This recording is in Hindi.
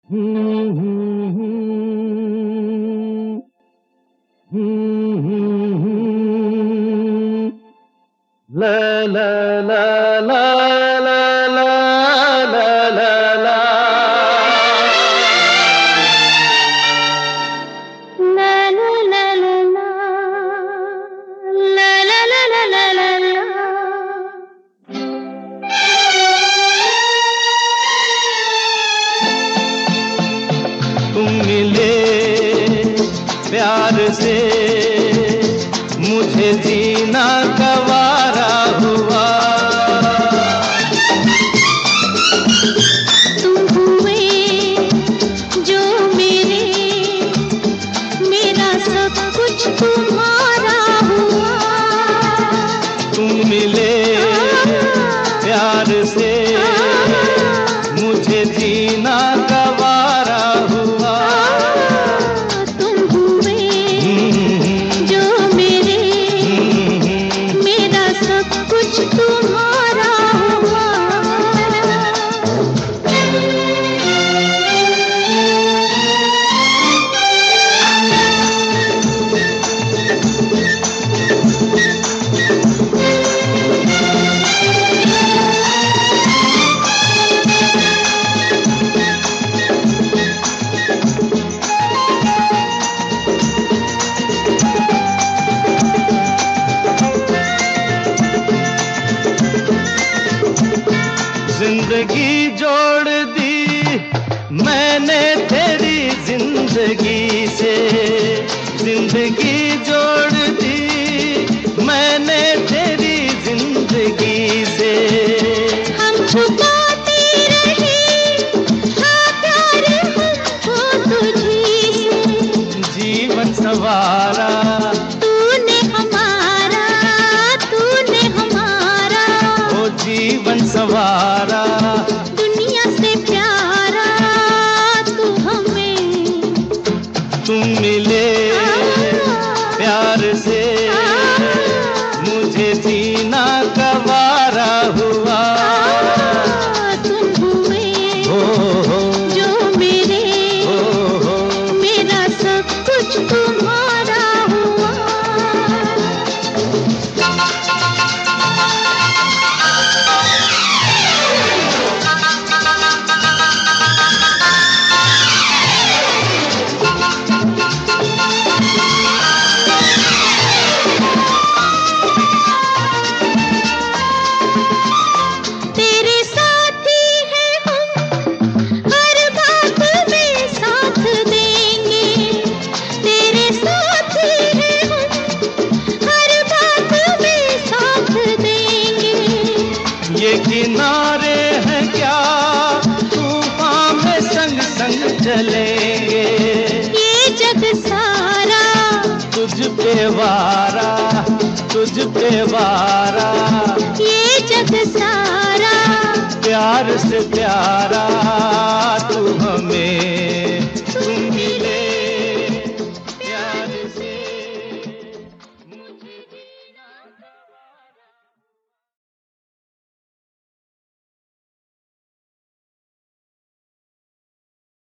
हम्म, हम्म, हम्म, हम्म, हम्म, ला ला ला ला ला ला ला ला ला तुम मिले प्यार से मुझे जीना गवारा हुआ। तुम हुए जो मेरे, मेरा सब कुछ तुम्हारा हुआ। तुम मिले प्यार से मुझे जीना गवारा हुआ। तुम हुए जो मेरे, मेरा सब कुछ तुम्हारा हुआ। जिंदगी जोड़ दी मैंने तेरी जिंदगी से, जिंदगी जोड़ दी मैंने तेरी जिंदगी से। हम छुपाते रहे हाँ प्यार हमको तुझी से। जीवन सवारा तूने हमारा, तूने हमारा। ओ जीवन सवारा, दुनिया से प्यारा तू हमें। तुम मिले प्यार से मुझे जीना गवारा हुआ। तुम हुए जो मेरे, मेरा सब कुछ तुम्हारा हुआ। तेरे साथी हैं हम, हर बात में साथ देंगे। तेरे साथी हैं हम, हर बात में साथ देंगे। ये किनारे हैं क्या तूफान में संग संग चलेंगे। ये जग सारा तुझ पे वारा, तुझ पे वारा, ये जग सारा प्यार से प्यारा